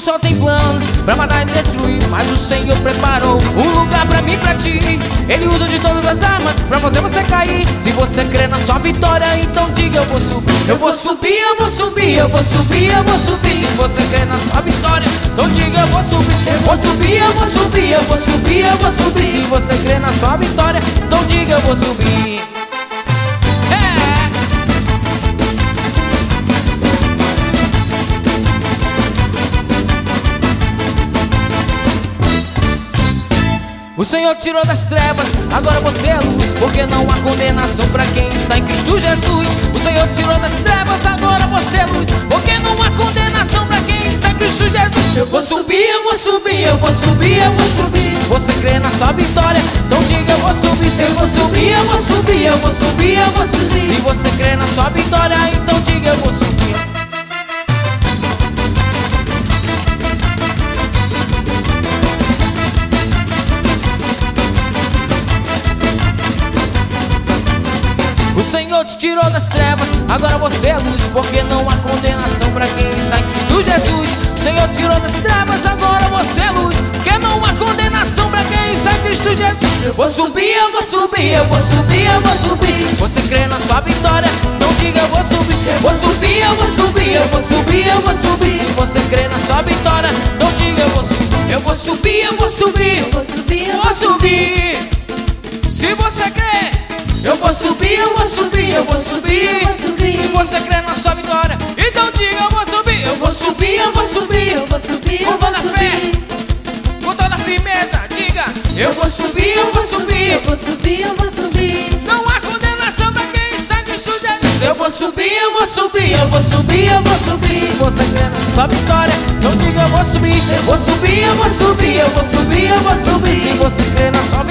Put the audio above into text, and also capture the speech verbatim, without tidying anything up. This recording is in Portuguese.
só tem planos pra matar e destruir, mas o Senhor preparou um lugar pra mim e pra ti. Ele usa de todas as armas pra fazer você cair. Se você crê na sua vitória, então diga: eu vou subir, eu vou subir, eu vou subir, eu vou subir, eu vou subir. Se você crê na sua vitória, então diga: eu vou subir, eu vou subir, eu vou subir, eu vou subir, eu vou subir. Se você crê na sua vitória, então diga: eu vou subir. O Senhor tirou das trevas, agora você é luz, porque não há condenação pra quem está em Cristo Jesus. O Senhor tirou das trevas, agora você é luz, porque não há condenação pra quem está em Cristo Jesus. Eu vou subir, eu vou subir, eu vou subir, eu vou subir. Você crê na sua vitória, então diga: eu vou subir. Se eu vou subir, eu vou subir, eu vou subir, eu vou subir. Se você crê na sua vitória, então diga: eu vou subir. O Senhor te tirou das trevas, agora você é luz, porque não há condenação pra quem está em Cristo Jesus. O Senhor te tirou das trevas, agora você é luz, porque não há condenação pra quem está em Cristo Jesus. Eu vou subir, eu vou subir, eu vou subir, eu vou subir. Você crê na sua vitória, então diga: eu vou subir. Eu vou subir, eu vou subir, eu vou subir, eu vou subir. Se você crê na sua vitória, então diga: eu vou subir. Eu vou subir, eu vou subir, eu vou subir, eu vou subir. Se você crê, eu vou subir, eu vou subir, eu vou subir, eu vou subir. E você crê na sua vitória, então diga: eu vou subir. Eu vou subir, eu vou subir, eu vou subir, com toda a fé, com toda a firmeza, diga: eu vou subir, eu vou subir, eu vou subir, eu vou subir. Não há condenação pra quem está em Cristo Jesus. Eu vou subir, eu vou subir, eu vou subir, eu vou subir. Se você crê na sua vitória, então diga: eu vou subir. Eu vou subir, eu vou subir, eu vou subir, eu vou subir. Se você crê na sua